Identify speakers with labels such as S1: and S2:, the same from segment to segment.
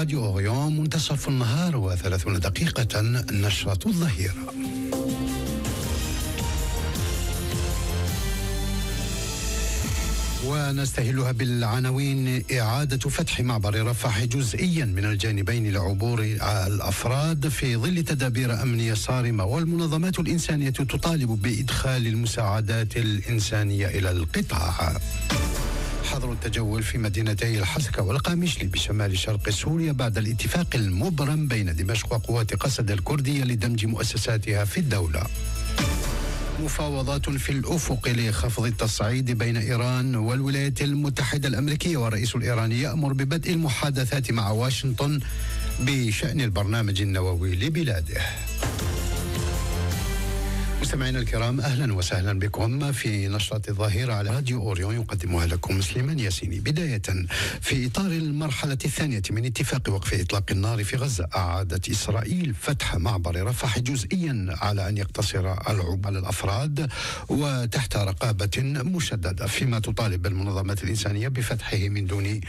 S1: راديو أوريون منتصف النهار و30 دقيقة نشرة الظهيرة. ونستهلها بالعناوين: إعادة فتح معبر رفح جزئيا من الجانبين لعبور الأفراد في ظل تدابير أمنية صارمة، والمنظمات الإنسانية تطالب بإدخال المساعدات الإنسانية إلى القطاع. حظر التجول في مدينتي الحسكة والقامشلي بشمال شرق سوريا بعد الاتفاق المبرم بين دمشق وقوات قسد الكردية لدمج مؤسساتها في الدولة. مفاوضات في الأفق لخفض التصعيد بين إيران والولايات المتحدة الأمريكية، والرئيس الإيراني يأمر ببدء المحادثات مع واشنطن بشأن البرنامج النووي لبلاده. مستمعينا الكرام، أهلا وسهلا بكم في نشرة الظهيرة على راديو أوريون، يقدمها لكم سليمان ياسيني. بداية، في إطار المرحلة الثانية من اتفاق وقف إطلاق النار في غزة، أعادت إسرائيل فتح معبر رفح جزئيا على أن يقتصر العبور على الأفراد وتحت رقابة مشددة، فيما تطالب المنظمات الإنسانية بفتحه من دون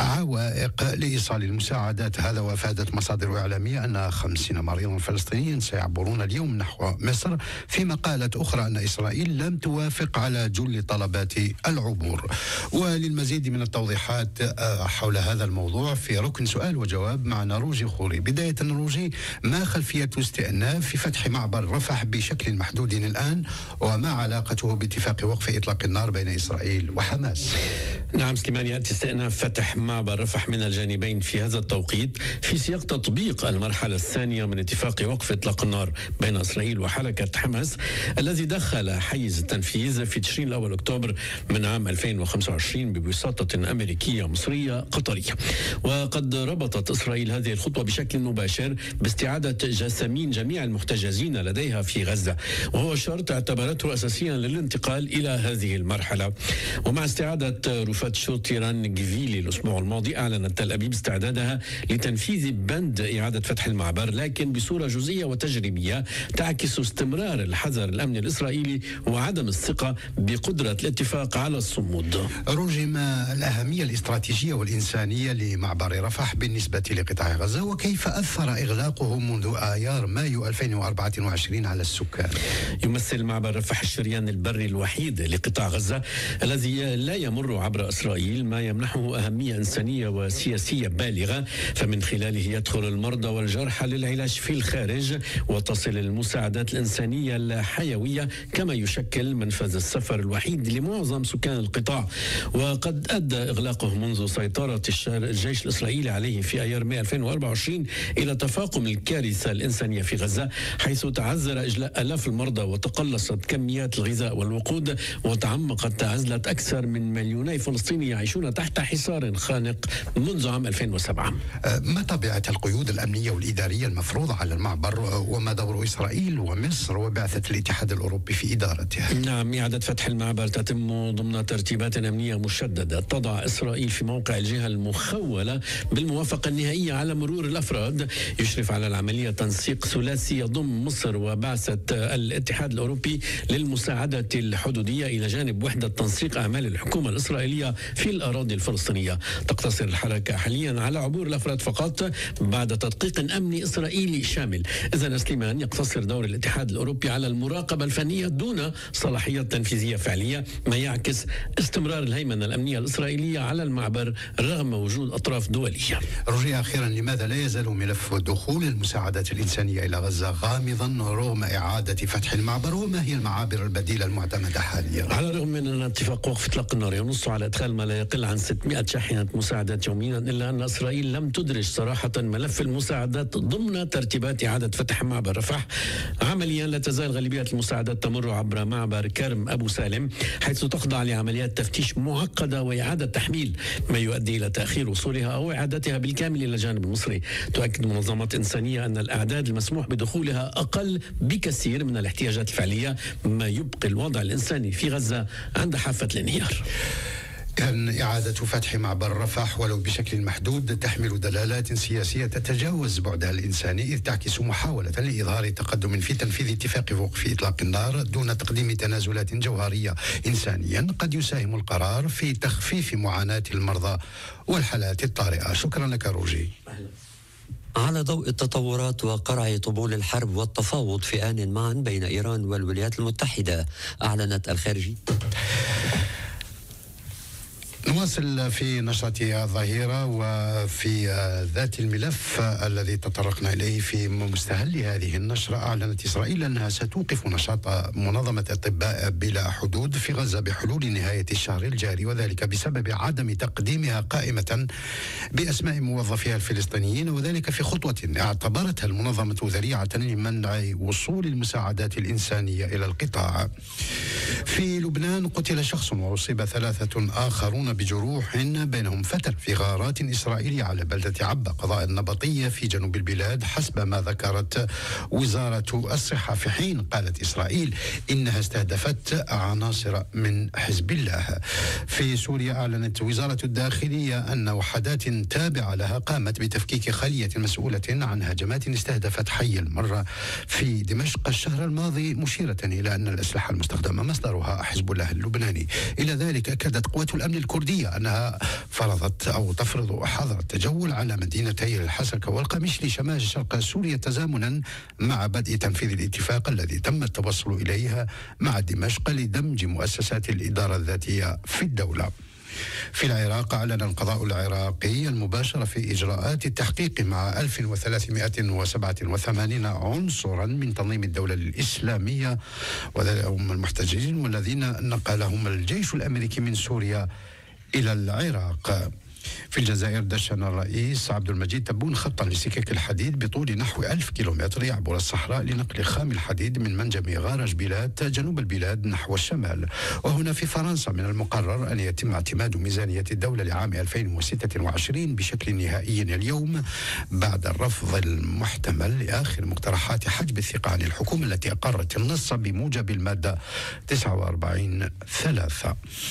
S1: عوائق لإيصال المساعدات. هذا وأفادت مصادر إعلامية أن 50 مريضا فلسطينيا سيعبرون اليوم نحو مصر، فيما قالت أخرى أن إسرائيل لم توافق على جل طلبات العبور. وللمزيد من التوضيحات حول هذا الموضوع في ركن سؤال وجواب معنا روجي خوري. بداية روجي، ما خلفية استئناف في فتح معبر رفح بشكل محدود الآن، وما علاقته باتفاق وقف إطلاق النار بين إسرائيل وحماس؟
S2: نعم سليمان، يأتي استئناف فتح معبر رفح من الجانبين في هذا التوقيت في سياق تطبيق المرحلة الثانية من اتفاق وقف إطلاق النار بين إسرائيل وحركة حماس، الذي دخل حيز التنفيذ في تشرين الأول أكتوبر من عام 2025 بوساطة أمريكية مصرية قطرية. وقد ربطت إسرائيل هذه الخطوة بشكل مباشر باستعادة جثامين جميع المحتجزين لديها في غزة، وهو شرط اعتبرته أساسيا للانتقال إلى هذه المرحلة. ومع استعادة رفات شوتيران جيفيلي الأسبوع الماضي، أعلنت تل أبيب استعدادها لتنفيذ بند إعادة فتح المعبر، لكن بصورة جزئية وتجريبية تعكس استمرار الحذر الأمني الإسرائيلي وعدم الثقة بقدرة الاتفاق على الصمود.
S1: روجي، ما الأهمية الاستراتيجية والإنسانية لمعبر رفح بالنسبة لقطاع غزة، وكيف أثر إغلاقه منذ آيار مايو 2024 على السكان؟
S2: يمثل معبر رفح الشريان البري الوحيد لقطاع غزة الذي لا يمر عبر إسرائيل، ما يمنحه أهمية إنسانية وسياسية بالغة، فمن خلاله يدخل المرضى والجرحى للعلاج في الخارج، وتصل المساعدات الإنسانية الحيوية، كما يشكل منفذ السفر الوحيد لمعظم سكان القطاع. وقد أدى إغلاقه منذ سيطرة الجيش الإسرائيلي عليه في أيار مايو 2024 إلى تفاقم الكارثة الإنسانية في غزة، حيث تعذر إجلاء آلاف المرضى وتقلصت كميات الغذاء والوقود، وتعمقت عزلة أكثر من 2,000,000 فلسطيني يعيشون تحت حصار خانق منذ عام 2007.
S1: ما طبيعة القيود الأمنية والإدارية المفروضة على المعبر، وما دور إسرائيل ومصر وبعثة الاتحاد الأوروبي في إدارته؟
S2: نعم، إعادة فتح المعبر تتم ضمن ترتيبات أمنية مشددة تضع إسرائيل في موقع الجهة المخولة بالموافقة النهائية على مرور الأفراد. يشرف على العملية تنسيق ثلاثي يضم مصر وبعثة الاتحاد الأوروبي للمساعدة الحدودية، إلى جانب وحدة تنسيق أعمال الحكومة الإسرائيلية في الأراضي الفلسطينية. تقتصر الحركة حاليا على عبور الأفراد فقط بعد تدقيق أمني إسرائيلي شامل. إذن سليمان، يقتصر دور الاتحاد الأوروبي على المراقبة الفنية دون صلاحية تنفيذية فعلية، ما يعكس استمرار الهيمنة الأمنية الإسرائيلية على المعبر رغم وجود أطراف دولية.
S1: رجي، أخيرا، لماذا لا يزال ملف دخول المساعدات الإنسانية إلى غزة غامضا رغم إعادة فتح المعبر، وما هي المعابر البديلة المعتمدة حاليا؟
S2: على الرغم من أن اتفاق وقف إطلاق النار ينص على إدخال ما لا يقل عن 600 شاحنة مساعدات يوميا، إلا أن إسرائيل لم تدرج صراحة ملف المساعدات ضمن ترتيبات إعادة فتح معبر رفح. عمليا لا تزال غالبية المساعدات تمر عبر معبر كرم أبو سالم، حيث تخضع لعمليات تفتيش معقدة وإعادة تحميل، ما يؤدي إلى تأخير وصولها أو إعادتها بالكامل إلى الجانب المصري. تؤكد منظمات إنسانية أن الأعداد المسموح بدخولها أقل بكثير من الاحتياجات الفعلية، ما يبقي الوضع الإنساني في غزة عند حافة الانهيار.
S1: كان إعادة فتح معبر رفح ولو بشكل محدود تحمل دلالات سياسية تتجاوز بعدها الإنساني، إذ تعكس محاولة لإظهار تقدم في تنفيذ اتفاق وقف إطلاق النار دون تقديم تنازلات جوهرية إنسانيا قد يساهم القرار في تخفيف معاناة المرضى والحالات الطارئة. شكرا لك روجي.
S3: على ضوء التطورات وقرع طبول الحرب والتفاوض في آن معا بين إيران والولايات المتحدة، أعلنت الخارجية.
S1: نواصل في نشرة الظهيرة وفي ذات الملف الذي تطرقنا إليه في مستهل هذه النشرة. أعلنت إسرائيل أنها ستوقف نشاط منظمة أطباء بلا حدود في غزة بحلول نهاية الشهر الجاري، وذلك بسبب عدم تقديمها قائمة بأسماء موظفيها الفلسطينيين، وذلك في خطوة اعتبرتها المنظمة ذريعة لمنع وصول المساعدات الإنسانية إلى القطاع. في لبنان قتل شخص وأصيب 3 آخرون بجروح، بينهم فتى في غارات إسرائيلية على بلدة عبا قضاء النبطية في جنوب البلاد، حسب ما ذكرت وزارة الصحة، في حين قالت إسرائيل إنها استهدفت عناصر من حزب الله. في سوريا أعلنت وزارة الداخلية أن وحدات تابعة لها قامت بتفكيك خلية مسؤولة عن هجمات استهدفت حي المرة في دمشق الشهر الماضي، مشيرة إلى أن الأسلحة المستخدمة مصدرها حزب الله اللبناني. إلى ذلك أكدت قوات الأمن الكردية أنها فرضت أو تفرض حظر التجول على مدينتي الحسكة والقمشلي شمال شرق سوريا، تزامنا مع بدء تنفيذ الاتفاق الذي تم التوصل إليها مع دمشق لدمج مؤسسات الإدارة الذاتية في الدولة. في العراق أعلن القضاء العراقي المباشرة في إجراءات التحقيق مع 1387 عنصرا من تنظيم الدولة الإسلامية وهم المحتجزين والذين نقلهم الجيش الأمريكي من سوريا إلى العراق. في الجزائر دشن الرئيس عبد المجيد تبون خطا لسكك الحديد بطول نحو 1000 كيلومتر يعبر الصحراء لنقل خام الحديد من منجم غارج بيلات جنوب البلاد نحو الشمال. وهنا في فرنسا من المقرر أن يتم اعتماد ميزانية الدولة لعام 2026 بشكل نهائي اليوم بعد الرفض المحتمل لآخر مقترحات حجب الثقة عن الحكومة التي أقرت النص بموجب المادة 49(3).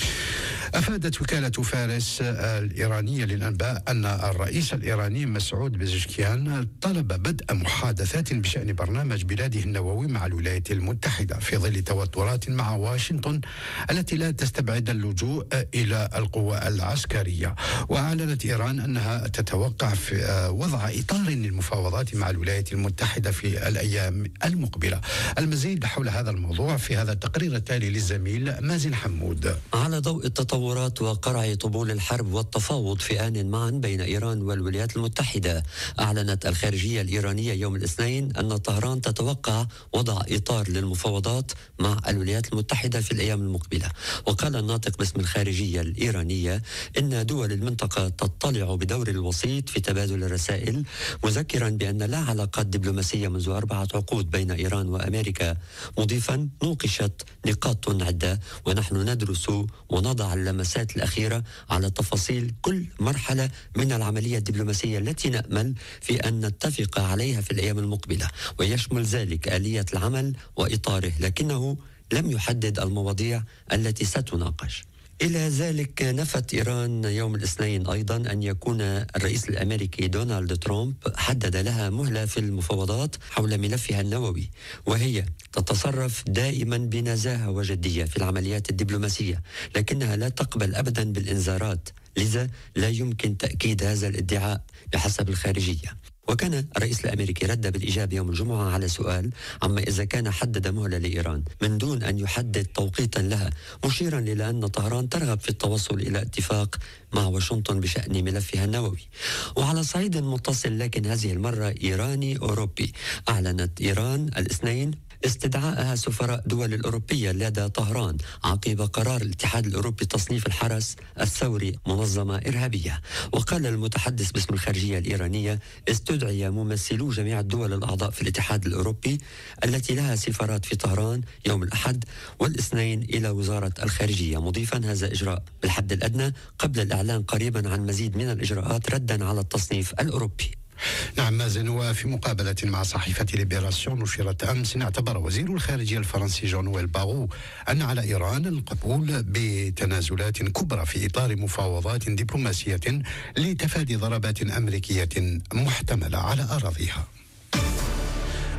S1: أفادت وكالة فارس الإيرانية للأنباء أن الرئيس الإيراني مسعود بزشكيان طلب بدء محادثات بشأن برنامج بلاده النووي مع الولايات المتحدة في ظل توترات مع واشنطن التي لا تستبعد اللجوء إلى القوى العسكرية. وأعلنت إيران أنها تتوقع في وضع إطار للمفاوضات مع الولايات المتحدة في الأيام المقبلة. المزيد حول هذا الموضوع في هذا التقرير التالي للزميل مازن حمود.
S3: على ضوء التطورات وقرع طبول الحرب والتفاوض في آن معا بين إيران والولايات المتحدة، أعلنت الخارجية الإيرانية يوم الاثنين أن طهران تتوقع وضع إطار للمفاوضات مع الولايات المتحدة في الأيام المقبلة. وقال الناطق باسم الخارجية الإيرانية إن دول المنطقة تطلع بدور الوسيط في تبادل الرسائل، مذكرا بأن لا علاقات دبلوماسية منذ 4 عقود بين إيران وأمريكا، مضيفا نوقشت نقاط عدة ونحن ندرس ونضع اللمسات الأخيرة على تفاصيل كل مرحلة من العملية الدبلوماسية التي نأمل في أن نتفق عليها في الأيام المقبلة، ويشمل ذلك آلية العمل وإطاره، لكنه لم يحدد المواضيع التي ستناقش. إلى ذلك نفت إيران يوم الاثنين أيضا أن يكون الرئيس الأمريكي دونالد ترامب حدد لها مهلة في المفاوضات حول ملفها النووي، وهي تتصرف دائما بنزاهة وجدية في العمليات الدبلوماسية، لكنها لا تقبل أبدا بالإنذارات، لذا لا يمكن تأكيد هذا الادعاء بحسب الخارجية. وكان الرئيس الأمريكي رد بالإجابة يوم الجمعة على سؤال عما إذا كان حدد مهلة لإيران من دون أن يحدد توقيتا لها، مشيرا إلى أن طهران ترغب في التوصل إلى اتفاق مع واشنطن بشأن ملفها النووي. وعلى صعيد متصل لكن هذه المرة إيراني أوروبي، أعلنت إيران الاثنين استدعائها سفراء دول الأوروبية لدى طهران عقب قرار الاتحاد الأوروبي تصنيف الحرس الثوري منظمة إرهابية. وقال المتحدث باسم الخارجية الإيرانية استدعي ممثلو جميع الدول الأعضاء في الاتحاد الأوروبي التي لها سفارات في طهران يوم الأحد والاثنين إلى وزارة الخارجية، مضيفا هذا إجراء بالحد الأدنى قبل الإعلان قريبا عن مزيد من الإجراءات ردا على التصنيف الأوروبي.
S1: نعم مازن. وفي مقابلة مع صحيفة ليبراسيون نشرت أمس اعتبر وزير الخارجية الفرنسي جون نويل باغو أن على إيران القبول بتنازلات كبرى في إطار مفاوضات دبلوماسية لتفادي ضربات أمريكية محتملة على أراضيها.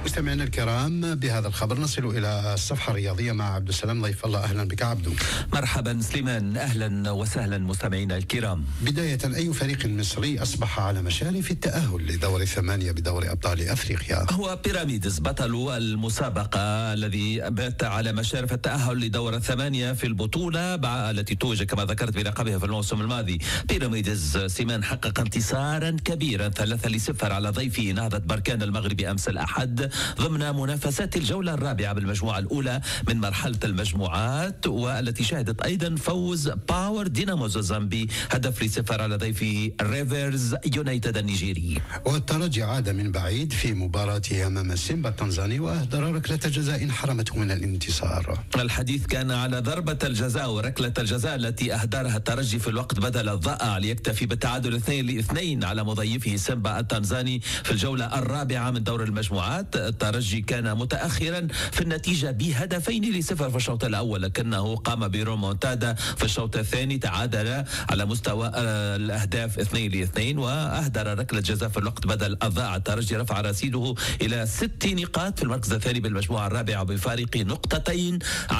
S1: مستمعينا الكرام، بهذا الخبر نصل إلى الصفحة الرياضية مع عبد السلام ضيف الله. أهلا بك عبدو.
S4: مرحبا سليمان، أهلا وسهلا مستمعينا الكرام.
S1: بداية، أي فريق مصري أصبح على مشارف التأهل لدور 8 بدوري أبطال أفريقيا؟
S4: هو بيراميدز بطل المسابقة الذي بات على مشارف التأهل لدور 8 في البطولة التي توج كما ذكرت بلقبها في الموسم الماضي. بيراميدز سيمان حقق انتصارا كبيرا 3-0 على ضيفه نهضة بركان المغربي أمس الأحد ضمن منافسات الجولة الرابعة بالمجموعة الأولى من مرحلة المجموعات، والتي شهدت أيضا فوز باور دينامو زامبي هدف 0 على ضيفه ريفرز يونايتد النيجيري.
S1: والترجي عاد من بعيد في مباراته أمام سيمبا التنزاني وأهدر ركلة جزاء حرمته من الانتصار.
S4: الحديث كان على ضربة الجزاء وركلة الجزاء التي أهدرها الترجي في الوقت بدل الضائع ليكتفي بالتعادل 2-2 على مضيفه سيمبا التنزاني في الجولة الرابعة من دور المجموعات. الترجي كان متأخرا في النتيجة ب2-0 في الشوط الأول، لكنه قام برومونتادا في الشوط الثاني، تعادل على مستوى الأهداف 2-2 وأهدر ركلة جزاء في الوقت بدل الضائع. الترجي رفع رصيده إلى 6 نقاط في المركز الثاني بالمجموعة الرابعة بفارق نقطتين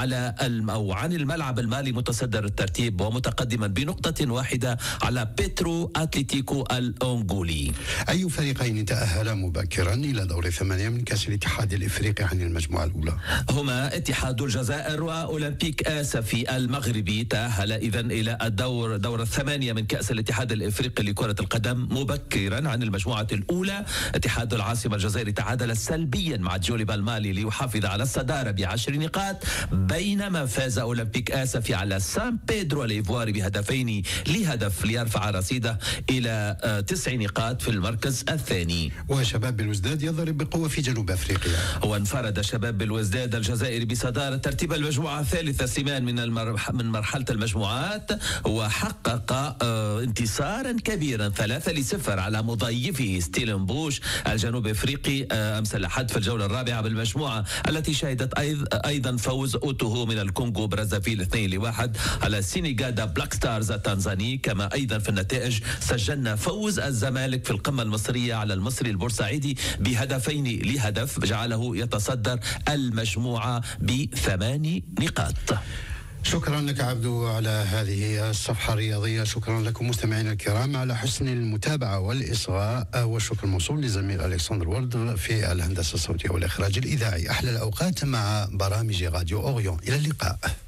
S4: عن الملعب المالي متصدر الترتيب ومتقدما بنقطة واحدة على بيترو أتليتيكو الأنغولي.
S1: أي فريقين تأهل مبكرا إلى دور 8 من كأس الاتحاد الإفريقي عن المجموعة الأولى؟
S4: هما اتحاد الجزائر وأولمبيك آسفي المغربي. تأهل إذن إلى دور 8 من كأس الاتحاد الإفريقي لكرة القدم مبكرا عن المجموعة الأولى. اتحاد العاصمة الجزائري تعادل سلبيا مع جوليبا المالي ليحافظ على الصدارة ب10 نقاط، بينما فاز أولمبيك آسفي على سان بيدرو الإيفواري بهدفين لهدف ليرفع رصيده إلى 9 نقاط في المركز الثاني.
S1: وشباب الوزداد يضرب بقوة في جنوب أفريقيا.
S4: وانفرد شباب الوزداد الجزائري بصدارة ترتيب المجموعة الثالثة سيمان من مرحلة المجموعات، وحقق انتصارا كبيرا 3-0 على مضيفه ستيلنبوش الجنوب افريقي امس الاحد في الجولة الرابعة بالمجموعة، التي شهدت ايضا فوز اوتوهو من الكونغو برازافيل 2-1 على سينيغادا بلاك ستارز التنزاني. كما ايضا في النتائج سجلنا فوز الزمالك في القمة المصرية على المصري البورسعيدي بهدفين لهدف، جعله يتصدر المجموعة ب8 نقاط.
S1: شكرا لك عبدو على هذه الصفحة الرياضية. شكرا لكم مستمعينا الكرام على حسن المتابعة والإصغاء، والشكر موصول لزميل ألكسندر وولد في الهندسة الصوتية والإخراج الإذاعي. أحلى الأوقات مع برامج راديو أوريون. إلى اللقاء.